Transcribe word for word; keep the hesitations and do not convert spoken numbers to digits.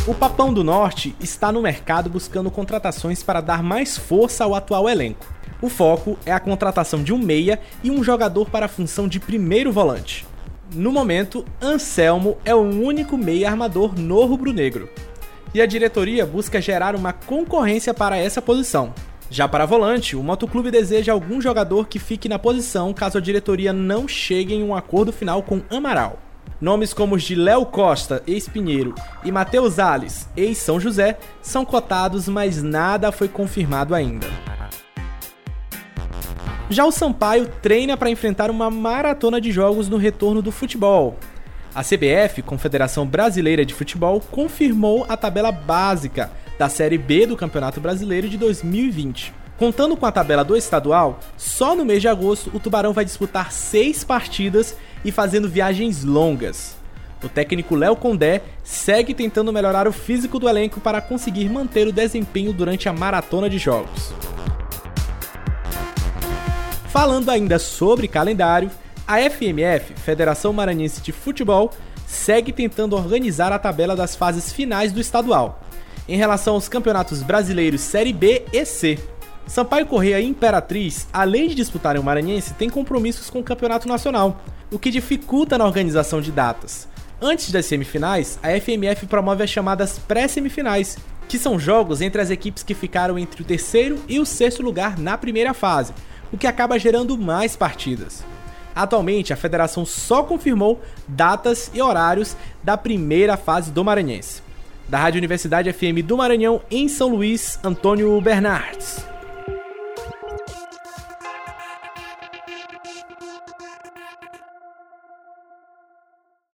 O Papão do Norte está no mercado buscando contratações para dar mais força ao atual elenco. O foco é a contratação de um meia e um jogador para a função de primeiro volante. No momento, Anselmo é o único meia armador no rubro-negro. E a diretoria busca gerar uma concorrência para essa posição. Já para volante, o Motoclube deseja algum jogador que fique na posição caso a diretoria não chegue em um acordo final com Amaral. Nomes como os de Léo Costa, ex-Pinheiro, e Matheus Alves, ex-São José, são cotados, mas nada foi confirmado ainda. Já o Sampaio treina para enfrentar uma maratona de jogos no retorno do futebol. A C B F, Confederação Brasileira de Futebol, confirmou a tabela básica da Série B do Campeonato Brasileiro de dois mil e vinte. Contando com a tabela do estadual, só no mês de agosto o Tubarão vai disputar seis partidas e fazendo viagens longas. O técnico Léo Condé segue tentando melhorar o físico do elenco para conseguir manter o desempenho durante a maratona de jogos. Falando ainda sobre calendário, a F M F, Federação Maranhense de Futebol, segue tentando organizar a tabela das fases finais do estadual, em relação aos campeonatos brasileiros Série B e C. Sampaio Corrêa e Imperatriz, além de disputarem o Maranhense, têm compromissos com o Campeonato Nacional, o que dificulta na organização de datas. Antes das semifinais, a F M F promove as chamadas pré-semifinais, que são jogos entre as equipes que ficaram entre o terceiro e o sexto lugar na primeira fase, o que acaba gerando mais partidas. Atualmente, a federação só confirmou datas e horários da primeira fase do Maranhense. Da Rádio Universidade F M do Maranhão, em São Luís, Antônio Bernardes.